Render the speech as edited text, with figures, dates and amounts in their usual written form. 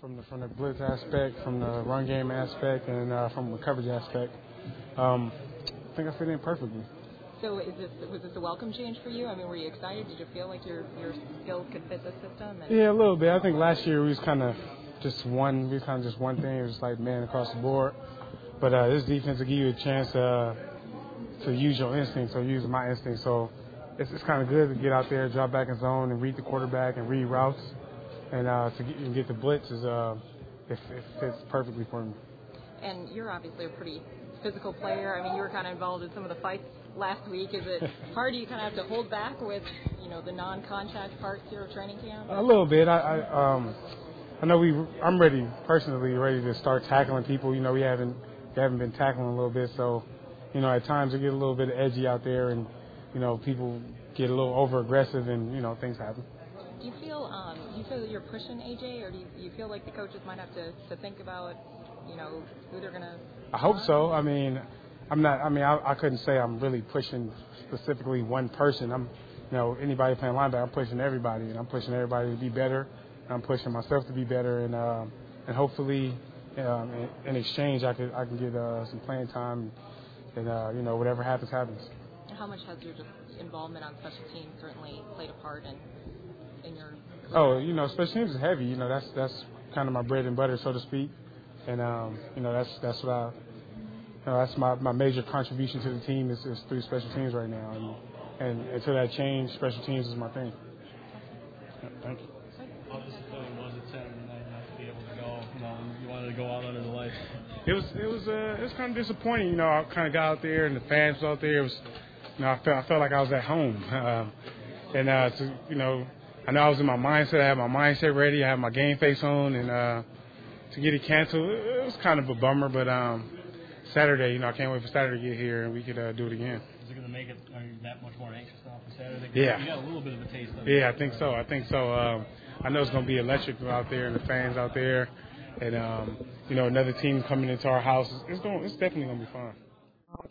from the blitz aspect, from the run game aspect, and from the coverage aspect. I think I fit in perfectly. So was this a welcome change for you? I mean, were you excited? Did you feel like your skills could fit the system? Yeah, a little bit. I think last year we was kind of just one thing. It was like man across the board. But this defense will give you a chance to use your instinct, so use my instinct. So it's kind of good to get out there, drop back in zone, and read the quarterback and read routes, and to get the blitz it fits perfectly for me. And you're obviously a pretty physical player. I mean, you were kind of involved in some of the fights last week. Is it hard? Do you kind of have to hold back with the non-contact parts here of training camp? A little bit. I know I'm personally ready to start tackling people. We haven't been tackling a little bit, so at times it get a little bit edgy out there, and people get a little over aggressive, and things happen. Do you feel that you're pushing AJ, or do you feel like the coaches might have to think about who they're gonna? I hope so. I mean, I'm not. I mean, I couldn't say I'm really pushing specifically one person. I'm anybody playing linebacker, I'm pushing everybody, and I'm pushing everybody to be better. I'm pushing myself to be better, and hopefully in exchange I can get some playing time, and whatever happens. How much has your just involvement on special teams certainly played a part in your? Oh, special teams is heavy. That's kind of my bread and butter, so to speak, and that's what that's my major contribution to the team is through special teams right now, and until that change, special teams is my thing. Yeah, thank you. How disappointing was it Saturday night not to be able to go? You wanted to go out under the lights. It was kind of disappointing. I kind of got out there and the fans was out there. It was, I felt like I was at home, and I know I was in my mindset. I had my mindset ready. I had my game face on, and to get it canceled, it was kind of a bummer. But Saturday, I can't wait for Saturday to get here and we could do it again. Is it going to make it? Are you that much more anxious now for Saturday? Yeah. You got a little bit of a taste of it. Yeah, I think so. I know it's going to be electric out there and the fans out there, and another team coming into our house. It's definitely going to be fun.